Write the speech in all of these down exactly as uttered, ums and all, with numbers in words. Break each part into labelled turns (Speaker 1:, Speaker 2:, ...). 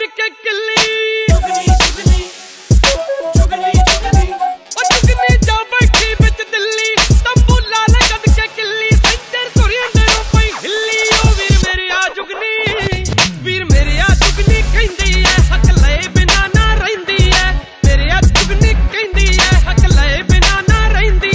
Speaker 1: के किल्ली जुगनी जुगनी जुगनी ओ जुगनी जा बैठी बिच दिल्ली तंबू लाल कद के किल्ली सेंटर तुरियां दे पई हिल्ली ओ वीर मेरी आ जुगनी वीर मेरी आ जुगनी कहंदी है हक ले बिना ना रहिंदी है मेरी आ जुगनी कहंदी है हक ले बिना ना रहिंदी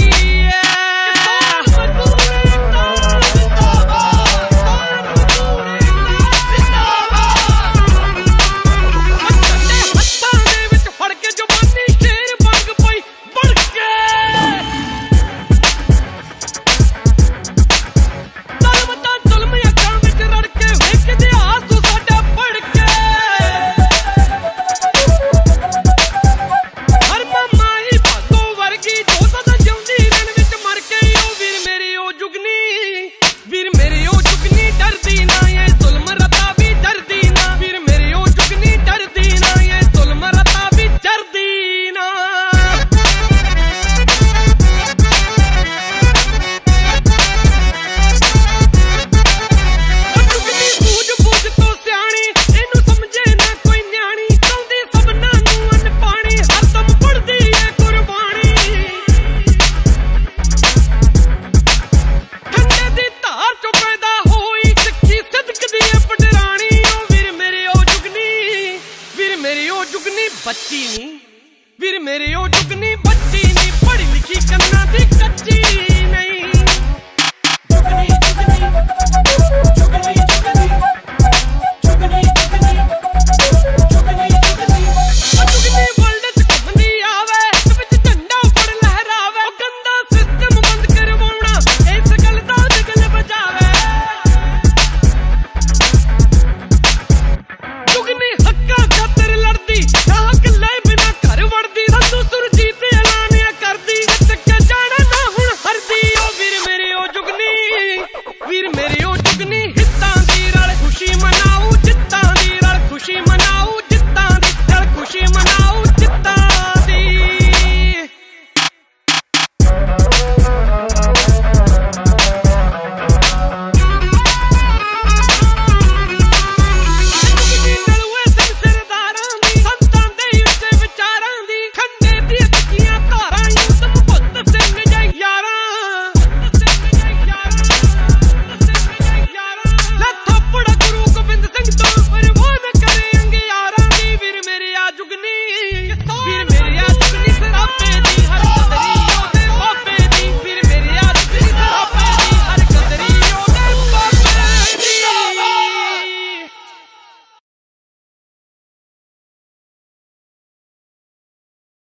Speaker 1: बच्ची नी वीर मेरी ओ जुगनी बच्ची नी पढ़ी लिखी कन्ना दी कच्ची।